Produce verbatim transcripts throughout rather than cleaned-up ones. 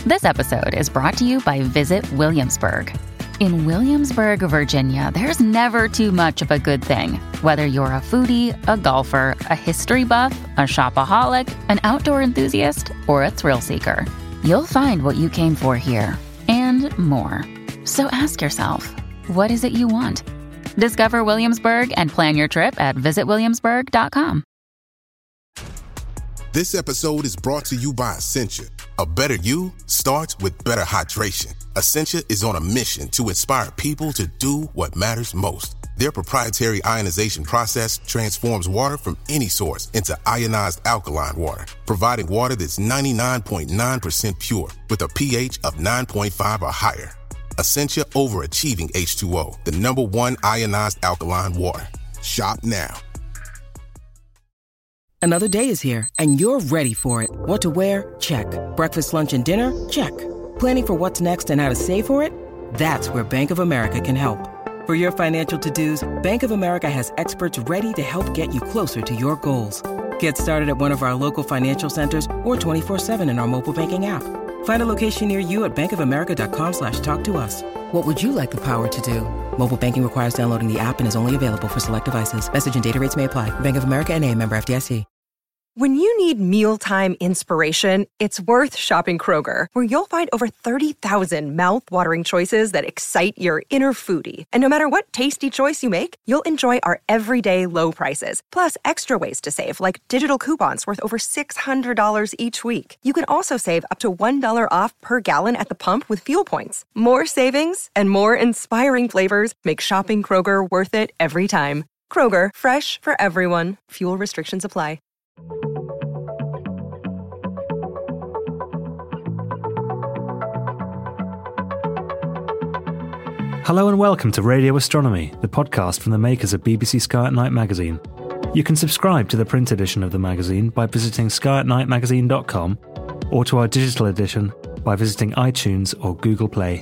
This episode is brought to you by Visit Williamsburg. In Williamsburg, Virginia, there's never too much of a good thing. Whether you're a foodie, a golfer, a history buff, a shopaholic, an outdoor enthusiast, or a thrill seeker, you'll find what you came for here and more. So ask yourself, what is it you want? Discover Williamsburg and plan your trip at visit williamsburg dot com. This episode is brought to you by Essentia. A better you starts with better hydration. Essentia is on a mission to inspire people to do what matters most. Their proprietary ionization process transforms water from any source into ionized alkaline water, providing water that's ninety-nine point nine percent pure with a pH of nine point five or higher. Essentia Overachieving H two O, the number one ionized alkaline water. Shop now. Another day is here, and you're ready for it. What to wear? Check. Breakfast, lunch, and dinner? Check. Planning for what's next and how to save for it? That's where Bank of America can help. For your financial to-dos, Bank of America has experts ready to help get you closer to your goals. Get started at one of our local financial centers or twenty-four seven in our mobile banking app. Find a location near you at bankofamerica.com slash talk to us. What would you like the power to do? Mobile banking requires downloading the app and is only available for select devices. Message and data rates may apply. Bank of America N A, member F D I C. When you need mealtime inspiration, it's worth shopping Kroger, where you'll find over thirty thousand mouth-watering choices that excite your inner foodie. And no matter what tasty choice you make, you'll enjoy our everyday low prices, plus extra ways to save, like digital coupons worth over six hundred dollars each week. You can also save up to one dollar off per gallon at the pump with fuel points. More savings and more inspiring flavors make shopping Kroger worth it every time. Kroger, fresh for everyone. Fuel restrictions apply. Hello and welcome to Radio Astronomy, the podcast from the makers of B B C Sky at Night magazine. You can subscribe to the print edition of the magazine by visiting sky at night magazine dot com or to our digital edition by visiting iTunes or Google Play.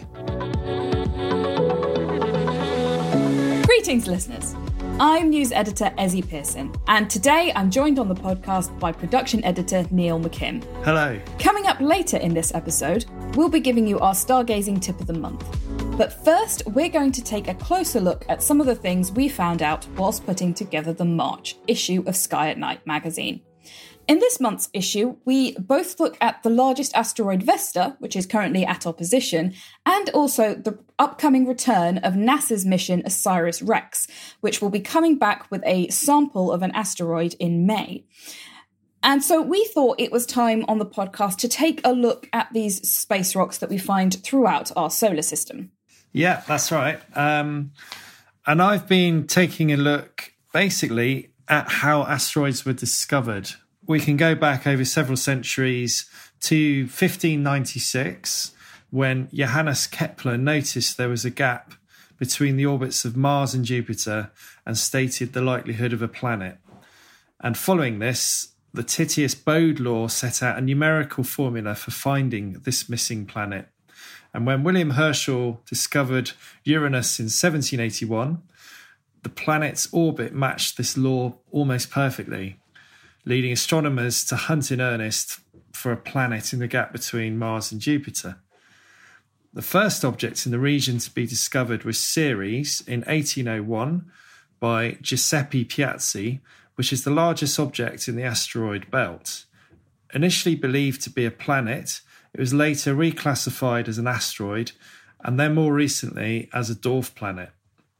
Greetings, listeners. I'm news editor Ezzy Pearson, and today I'm joined on the podcast by production editor Neil McKim. Hello. Coming up later in this episode, we'll be giving you our stargazing tip of the month. But first, we're going to take a closer look at some of the things we found out whilst putting together the March issue of Sky at Night magazine. In this month's issue, we both look at the largest asteroid Vesta, which is currently at opposition, and also the upcoming return of NASA's mission OSIRIS-REx, which will be coming back with a sample of an asteroid in May. And so we thought it was time on the podcast to take a look at these space rocks that we find throughout our solar system. Yeah, that's right. Um, and I've been taking a look basically at how asteroids were discovered. We can go back over several centuries to fifteen ninety-six, when Johannes Kepler noticed there was a gap between the orbits of Mars and Jupiter and stated the likelihood of a planet. And following this, the Titius-Bode law set out a numerical formula for finding this missing planet. And when William Herschel discovered Uranus in seventeen eighty-one, the planet's orbit matched this law almost perfectly, leading astronomers to hunt in earnest for a planet in the gap between Mars and Jupiter. The first object in the region to be discovered was Ceres in eighteen oh one by Giuseppe Piazzi, which is the largest object in the asteroid belt. Initially believed to be a planet, it was later reclassified as an asteroid, and then more recently as a dwarf planet.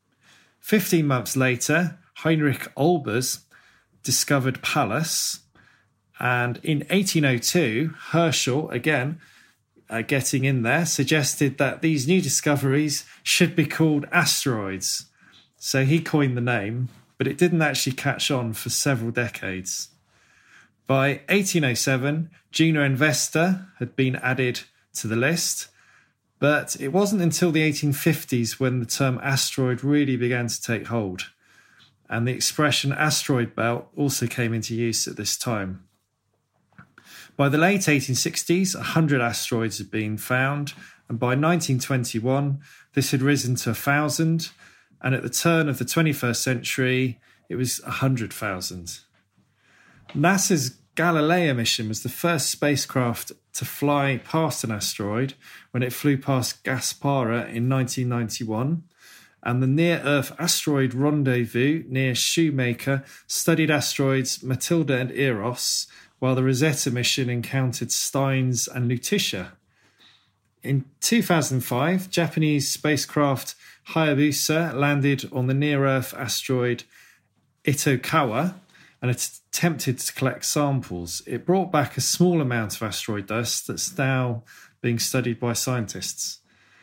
Fifteen months later, Heinrich Olbers discovered Pallas, and in eighteen oh two, Herschel, again, uh, getting in there, suggested that these new discoveries should be called asteroids. So he coined the name, but it didn't actually catch on for several decades. By eighteen oh seven, Juno and Vesta had been added to the list, but it wasn't until the eighteen fifties when the term asteroid really began to take hold, and the expression asteroid belt also came into use at this time. By the late eighteen sixties, one hundred asteroids had been found, and by nineteen twenty-one, this had risen to one thousand, and at the turn of the twenty-first century, it was one hundred thousand. NASA's Galileo mission was the first spacecraft to fly past an asteroid when it flew past Gaspara in nineteen ninety-one. And the Near-Earth Asteroid Rendezvous near Shoemaker studied asteroids Matilda and Eros, while the Rosetta mission encountered Steins and Lutetia. In two thousand five, Japanese spacecraft Hayabusa landed on the near-Earth asteroid Itokawa and it attempted to collect samples. It brought back a small amount of asteroid dust that's now being studied by scientists.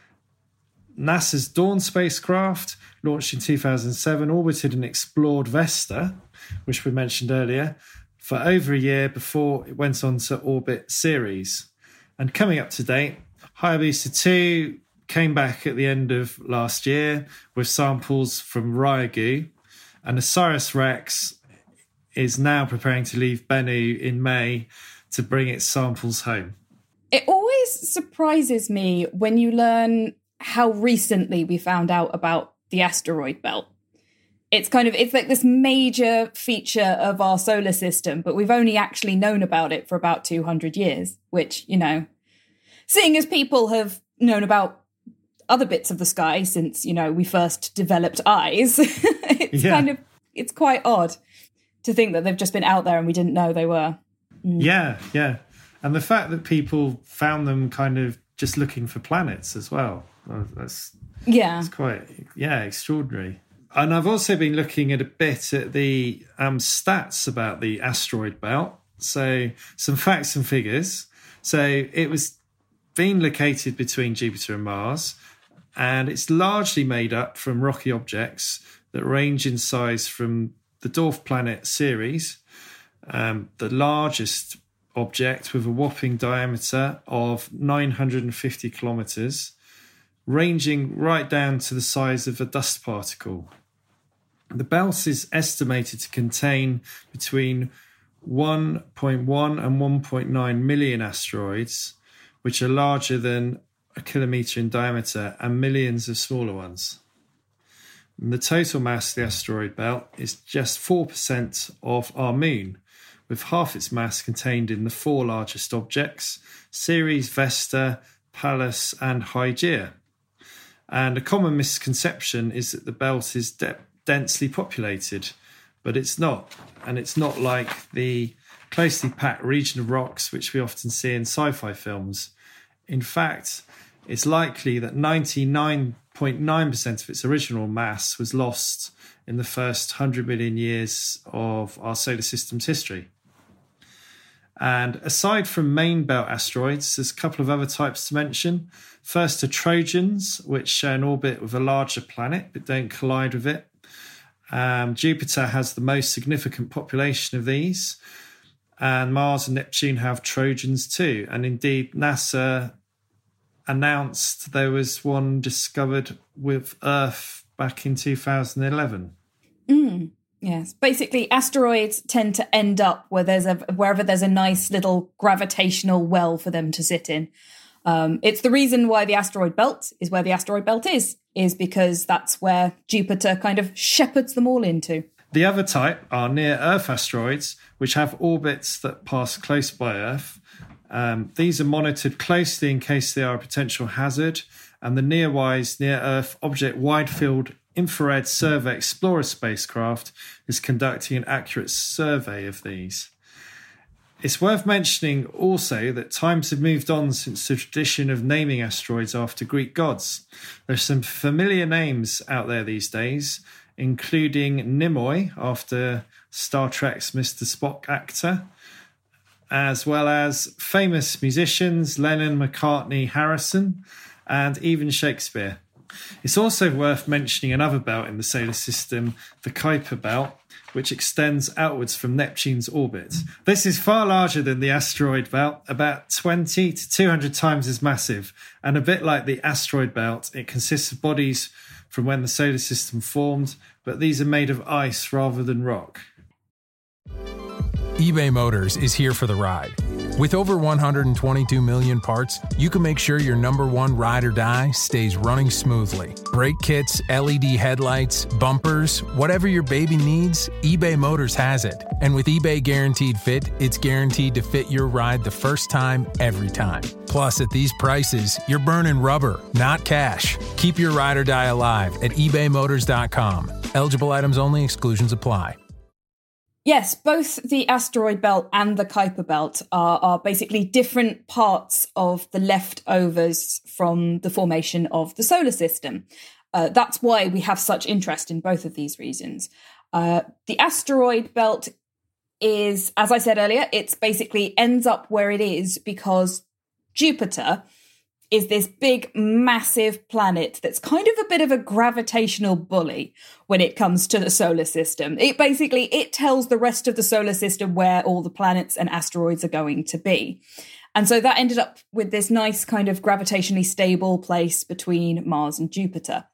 NASA's Dawn spacecraft, launched in two thousand seven, orbited and explored Vesta, which we mentioned earlier, for over a year before it went on to orbit Ceres. And coming up to date, Hayabusa two came back at the end of last year with samples from Ryugu, and OSIRIS-REx is now preparing to leave Bennu in May to bring its samples home. It always surprises me when you learn how recently we found out about the asteroid belt. It's kind of, it's like this major feature of our solar system, but we've only actually known about it for about two hundred years, which, you know, seeing as people have known about other bits of the sky since, you know, we first developed eyes, it's yeah. kind of, it's quite odd to think that they've just been out there and we didn't know they were. Mm. Yeah, yeah. And the fact that people found them kind of just looking for planets as well. That's, yeah. That's quite, yeah, extraordinary. And I've also been looking at a bit at the um, stats about the asteroid belt. So some facts and figures. So it was being located between Jupiter and Mars, and it's largely made up from rocky objects that range in size from the dwarf planet Ceres, um, the largest object with a whopping diameter of nine hundred fifty kilometres, ranging right down to the size of a dust particle. The belt is estimated to contain between one point one and one point nine million asteroids, which are larger than a kilometre in diameter, and millions of smaller ones. And the total mass of the asteroid belt is just four percent of our moon, with half its mass contained in the four largest objects, Ceres, Vesta, Pallas and Hygeia. And a common misconception is that the belt is de- densely populated, but it's not. And it's not like the closely packed region of rocks which we often see in sci-fi films. In fact, it's likely that ninety-nine point nine percent of its original mass was lost in the first one hundred million years of our solar system's history. And aside from main belt asteroids, there's a couple of other types to mention. First are Trojans, which share an orbit with a larger planet but don't collide with it. Um, Jupiter has the most significant population of these, and Mars and Neptune have Trojans too. And indeed, NASA announced there was one discovered with Earth back in two thousand eleven. Mm, yes. Basically, asteroids tend to end up where there's a, wherever there's a nice little gravitational well for them to sit in. Um, it's the reason why the asteroid belt is where the asteroid belt is, is because that's where Jupiter kind of shepherds them all into. The other type are near-Earth asteroids, which have orbits that pass close by Earth. Um, these are monitored closely in case they are a potential hazard, and the NEARWISE Near-Earth Object Wide Field Infrared Survey Explorer spacecraft is conducting an accurate survey of these. It's worth mentioning also that times have moved on since the tradition of naming asteroids after Greek gods. There's some familiar names out there these days, including Nimoy, after Star Trek's Mister Spock actor, as well as famous musicians Lennon, McCartney, Harrison, and even Shakespeare. It's also worth mentioning another belt in the solar system, the Kuiper belt, which extends outwards from Neptune's orbit. This is far larger than the asteroid belt, about twenty to two hundred times as massive, and a bit like the asteroid belt, it consists of bodies from when the solar system formed, but these are made of ice rather than rock. eBay Motors is here for the ride. With over one hundred twenty-two million parts, you can make sure your number one ride or die stays running smoothly. Brake kits, L E D headlights, bumpers, whatever your baby needs, eBay Motors has it. And with eBay Guaranteed Fit, it's guaranteed to fit your ride the first time, every time. Plus, at these prices, you're burning rubber, not cash. Keep your ride or die alive at ebay motors dot com. Eligible items only. Exclusions apply. Yes, both the asteroid belt and the Kuiper belt are, are basically different parts of the leftovers from the formation of the solar system. Uh, that's why we have such interest in both of these reasons. Uh, the asteroid belt is, as I said earlier, it's basically ends up where it is because Jupiter is this big, massive planet that's kind of a bit of a gravitational bully when it comes to the solar system. It basically, it tells the rest of the solar system where all the planets and asteroids are going to be. And so that ended up with this nice kind of gravitationally stable place between Mars and Jupiter.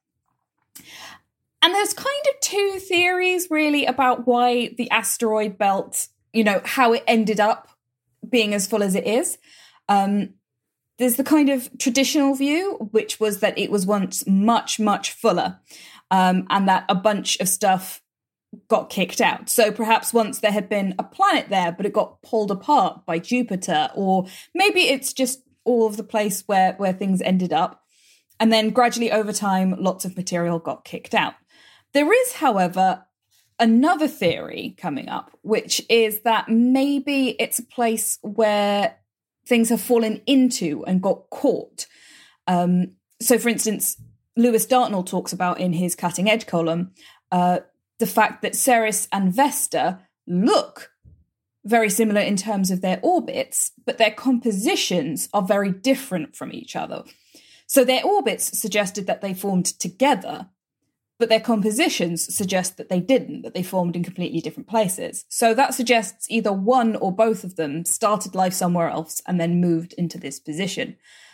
And there's kind of two theories really about why the asteroid belt, you know, how it ended up being as full as it is. Um, There's the kind of traditional view, which was that it was once much, much fuller, um, and that a bunch of stuff got kicked out. So perhaps once there had been a planet there, but it got pulled apart by Jupiter, or maybe it's just all of the place where, where things ended up. And then gradually over time, lots of material got kicked out. There is, however, another theory coming up, which is that maybe it's a place where things have fallen into and got caught. Um, so, for instance, Lewis Dartnell talks about in his Cutting Edge column uh, the fact that Ceres and Vesta look very similar in terms of their orbits, but their compositions are very different from each other. So their orbits suggested that they formed together, but their compositions suggest that they didn't, that they formed in completely different places. So that suggests either one or both of them started life somewhere else and then moved into this position.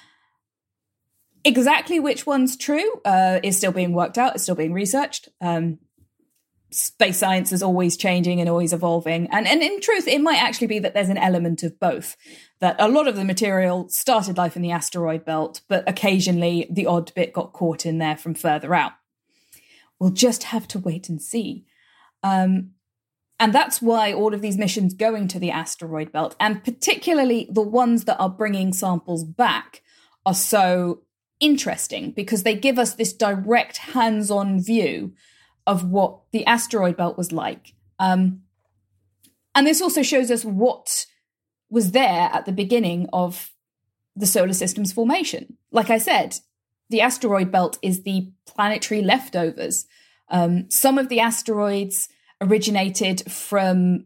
Exactly which one's true uh, is still being worked out, it's still being researched. Um, space science is always changing and always evolving. And, and in truth, it might actually be that there's an element of both, that a lot of the material started life in the asteroid belt, but occasionally the odd bit got caught in there from further out. We'll just have to wait and see. Um, and that's why all of these missions going to the asteroid belt, and particularly the ones that are bringing samples back, are so interesting because they give us this direct hands-on view of what the asteroid belt was like. Um, and this also shows us what was there at the beginning of the solar system's formation. Like I said, the asteroid belt is the planetary leftovers. Um, some of the asteroids originated from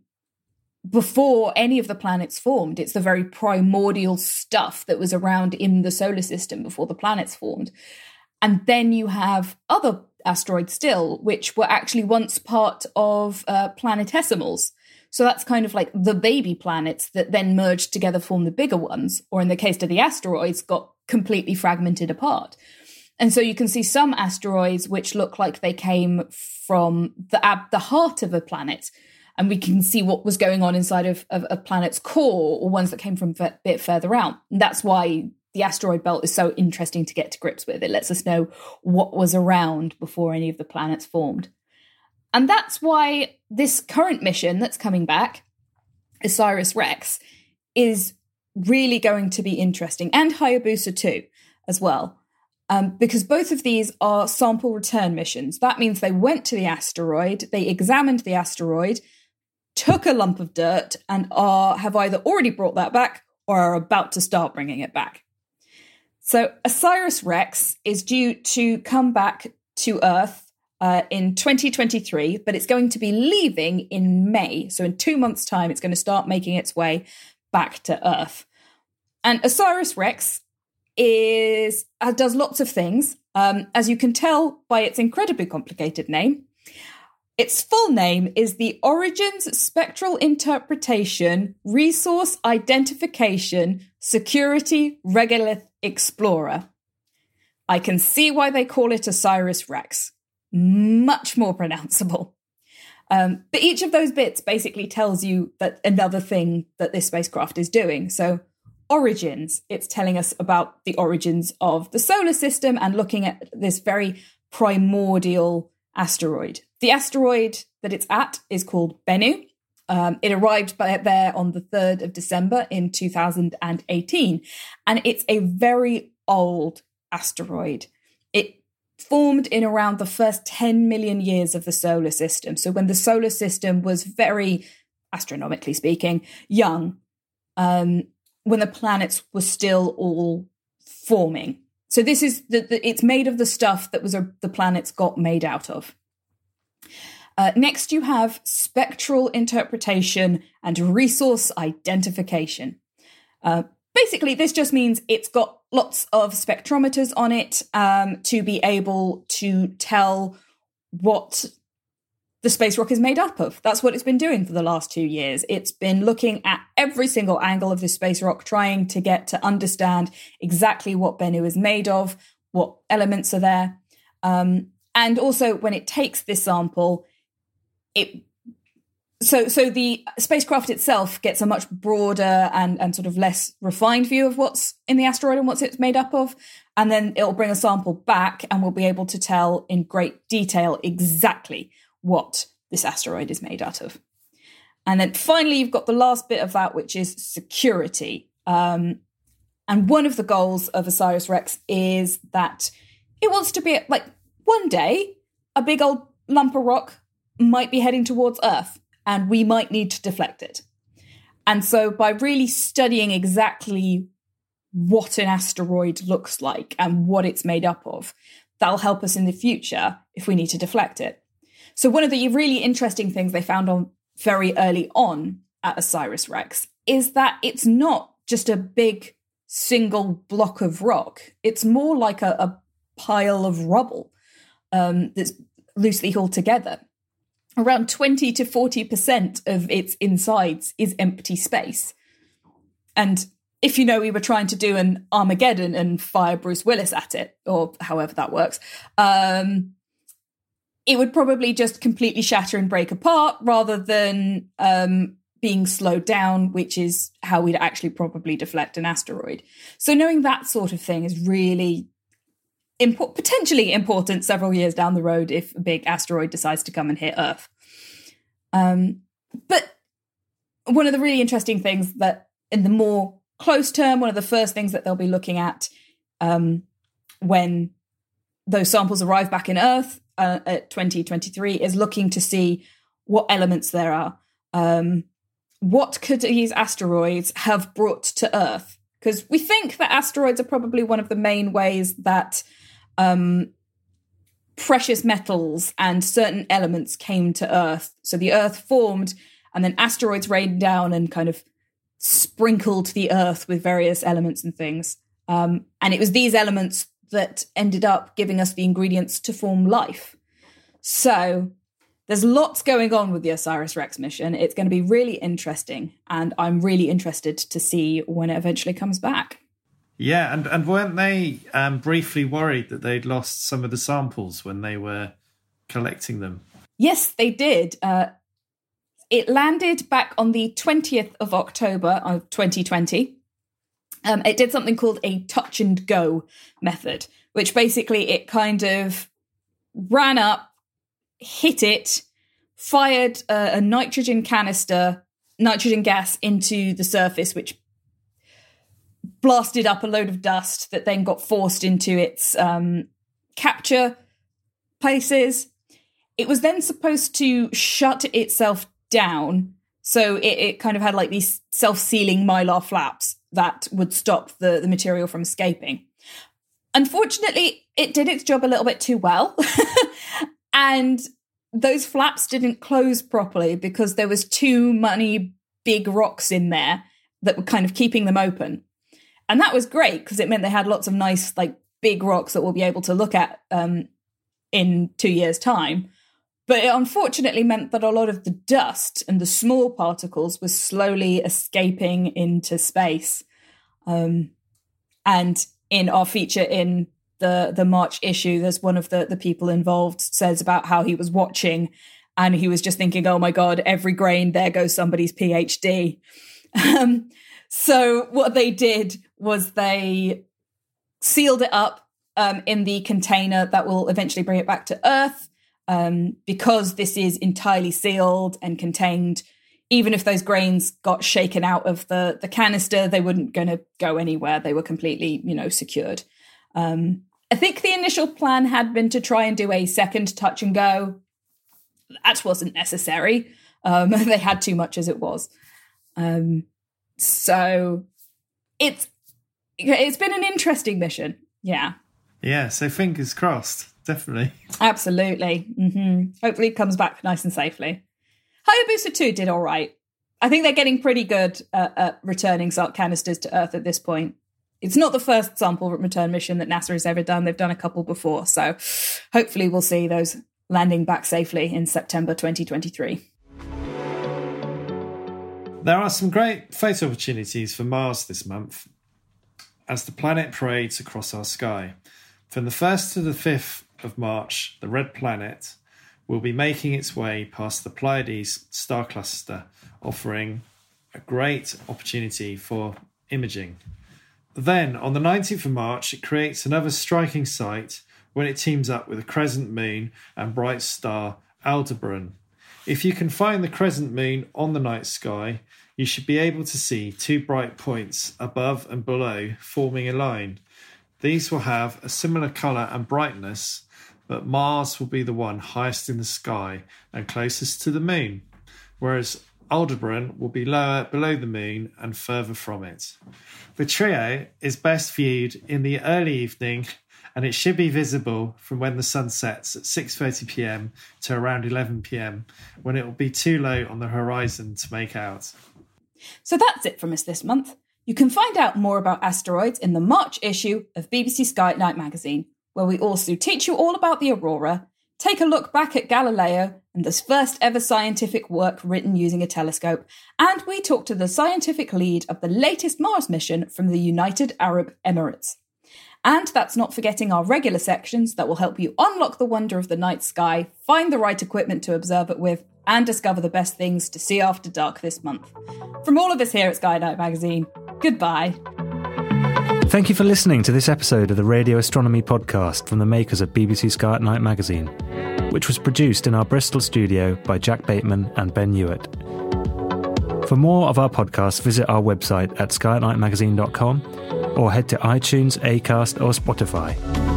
before any of the planets formed. It's the very primordial stuff that was around in the solar system before the planets formed. And then you have other asteroids still, which were actually once part of uh, planetesimals. So that's kind of like the baby planets that then merged together, form the bigger ones, or in the case of the asteroids, got completely fragmented apart. And so you can see some asteroids which look like they came from the ab- the heart of a planet, and we can see what was going on inside of, of a planet's core, or ones that came from a bit further out. And that's why the asteroid belt is so interesting to get to grips with. It lets us know what was around before any of the planets formed. And that's why this current mission that's coming back, OSIRIS-REx, is really going to be interesting, and Hayabusa too, as well. Um, because both of these are sample return missions. That means they went to the asteroid, they examined the asteroid, took a lump of dirt, and are have either already brought that back or are about to start bringing it back. So OSIRIS-REx is due to come back to Earth uh, in twenty twenty-three, but it's going to be leaving in May. So in two months' time, it's going to start making its way back to Earth. And OSIRIS-REx is uh, does lots of things, um, as you can tell by its incredibly complicated name. Its full name is the Origins Spectral Interpretation Resource Identification Security Regolith Explorer. I can see why they call it OSIRIS-REx. Much more pronounceable. Um, but each of those bits basically tells you that another thing that this spacecraft is doing. So origins, it's telling us about the origins of the solar system and looking at this very primordial asteroid. The asteroid that it's at is called Bennu. Um, it arrived by, there on the third of December in two thousand eighteen, and it's a very old asteroid. It formed in around the first ten million years of the solar system. So when the solar system was very, astronomically speaking, young, um, when the planets were still all forming. So this is, the, the, it's made of the stuff that was a, the planets got made out of. Uh, next, you have spectral interpretation and resource identification. Uh, basically, this just means it's got lots of spectrometers on it um, to be able to tell what the space rock is made up of. That's what it's been doing for the last two years. It's been looking at every single angle of the space rock, trying to get to understand exactly what Bennu is made of, what elements are there. Um, and also, when it takes this sample, it so so the spacecraft itself gets a much broader and, and sort of less refined view of what's in the asteroid and what it's made up of. And then it'll bring a sample back and we'll be able to tell in great detail exactly what this asteroid is made out of. And then finally, you've got the last bit of that, which is security. Um, and one of the goals of OSIRIS-REx is that it wants to be, like, one day, a big old lump of rock might be heading towards Earth, and we might need to deflect it. And so by really studying exactly what an asteroid looks like and what it's made up of, that'll help us in the future if we need to deflect it. So one of the really interesting things they found on very early on at OSIRIS-REx is that it's not just a big single block of rock. It's more like a, a pile of rubble um, that's loosely hauled together. Around twenty to forty percent of its insides is empty space. And if you know we were trying to do an Armageddon and fire Bruce Willis at it, or however that works, um, it would probably just completely shatter and break apart rather than um, being slowed down, which is how we'd actually probably deflect an asteroid. So knowing that sort of thing is really impo- potentially important several years down the road if a big asteroid decides to come and hit Earth. Um, but one of the really interesting things that in the more close term, one of the first things that they'll be looking at um, when those samples arrive back in Earth uh, at twenty twenty-three is looking to see what elements there are. Um, what could these asteroids have brought to Earth? Because we think that asteroids are probably one of the main ways that um, precious metals and certain elements came to Earth. So the Earth formed and then asteroids rained down and kind of sprinkled the Earth with various elements and things. Um, and it was these elements that ended up giving us the ingredients to form life. So there's lots going on with the OSIRIS-REx mission. It's going to be really interesting, and I'm really interested to see when it eventually comes back. Yeah, and, and weren't they um, briefly worried that they'd lost some of the samples when they were collecting them? Yes, they did. Uh, it landed back on the twentieth of October of twenty twenty. Um, it did something called a touch and go method, which basically it kind of ran up, hit it, fired a, a nitrogen canister, nitrogen gas into the surface, which blasted up a load of dust that then got forced into its um, capture places. It was then supposed to shut itself down. So it, it kind of had like these self-sealing mylar flaps that would stop the, the material from escaping. Unfortunately, it did its job a little bit too well. And those flaps didn't close properly because there was too many big rocks in there that were kind of keeping them open. And that was great because it meant they had lots of nice, like, big rocks that we'll be able to look at um, in two years' time. But it unfortunately meant that a lot of the dust and the small particles was slowly escaping into space. Um, and in our feature in the, the March issue, there's one of the, the people involved says about how he was watching And he was just thinking, oh my God, every grain, there goes somebody's PhD. Um, so what they did was they sealed it up um, in the container that will eventually bring it back to Earth. Um, because this is entirely sealed and contained, even if those grains got shaken out of the, the canister, they weren't going to go anywhere. They were completely, you know, secured. Um, I think the initial plan had been to try and do a second touch and go. That wasn't necessary. Um, they had too much as it was. Um, so it's it's been an interesting mission. Yeah. Yeah, so fingers crossed. Definitely. Absolutely. Mm-hmm. Hopefully it comes back nice and safely. Hayabusa two did all right. I think they're getting pretty good at, at returning canisters to Earth at this point. It's not the first sample return mission that NASA has ever done. They've done a couple before. So hopefully we'll see those landing back safely in September twenty twenty-three. There are some great photo opportunities for Mars this month as the planet parades across our sky. From the first to the fifth of March, the Red Planet will be making its way past the Pleiades star cluster, offering a great opportunity for imaging. Then, on the nineteenth of March, it creates another striking sight when it teams up with a crescent moon and bright star Aldebaran. If you can find the crescent moon on the night sky, you should be able to see two bright points above and below forming a line. These will have a similar colour and brightness, but Mars will be the one highest in the sky and closest to the moon, whereas Aldebaran will be lower below the moon and further from it. The trio is best viewed in the early evening, and it should be visible from when the sun sets at six thirty p.m. to around eleven p.m, when it will be too low on the horizon to make out. So that's it from us this month. You can find out more about asteroids in the March issue of B B C Sky at Night magazine, where we also teach you all about the aurora, take a look back at Galileo and the first ever scientific work written using a telescope, and we talk to the scientific lead of the latest Mars mission from the United Arab Emirates. And that's not forgetting our regular sections that will help you unlock the wonder of the night sky, find the right equipment to observe it with, and discover the best things to see after dark this month. From all of us here at Sky Night Magazine, goodbye. Thank you for listening to this episode of the Radio Astronomy Podcast from the makers of B B C Sky at Night magazine, which was produced in our Bristol studio by Jack Bateman and Ben Hewitt. For more of our podcasts, visit our website at sky at night magazine dot com or head to iTunes, Acast or Spotify.